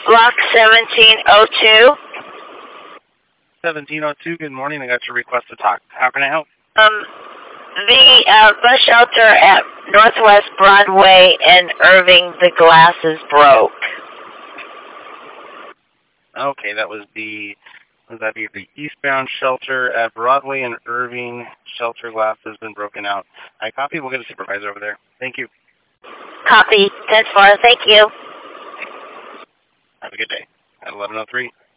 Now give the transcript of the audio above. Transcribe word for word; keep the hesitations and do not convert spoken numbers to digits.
Block seventeen oh two. seventeen oh two, good morning. I got your request to talk. How can I help? Um, the uh, bus shelter at Northwest Broadway and Irving, the glass is broke. Okay, that was the, would that be the eastbound shelter at Broadway and Irving. Shelter glass has been broken out. I copy. We'll get a supervisor over there. Thank you. Copy. ten four. Thank you. Have a good day. At eleven oh three.